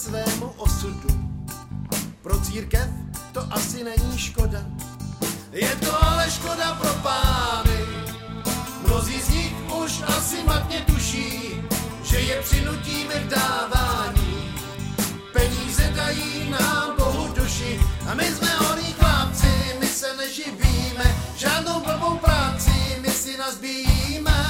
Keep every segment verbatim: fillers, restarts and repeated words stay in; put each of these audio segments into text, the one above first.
svému osudu. Pro církev to asi není škoda, je to ale škoda pro pány. Mnozí z nich už asi matně tuší, že je přinutíme k dávání. Peníze dají nám Bohu duši a my jsme horní chlapci, my se neživíme, žádnou blbou práci my si nazbíjíme.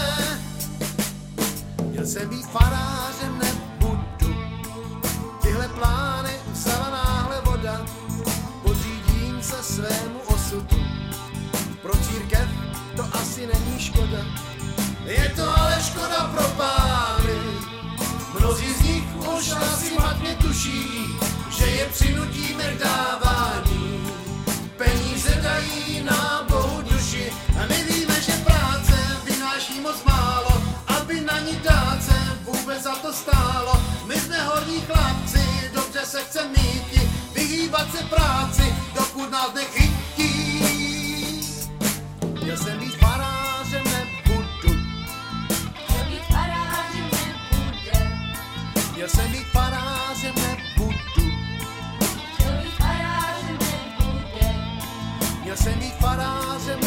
Měl jsem být farářem, nebudu, tyhle plány vzala náhle voda, podřídím se svému osudu. Pro církev to asi není škoda, je to ale škoda pro pány. Mnozí z nich už asi matně tuší, že je přinutíme k dávání. Peníze dají nám Bohu duši a my víme, že práce vynáší moc málo, aby na ní dáce vůbec za to stálo. My jsme horní chlapci, dobře se chcem míti, vyhýbat se práci, dokud nás nechytí. Měl jsem být farářem, nebudu. Chtěl být farářem, nebude. Měl jsem být farářem, nebudu. Chtěl být farářem, nebude. Měl jsem být farářem,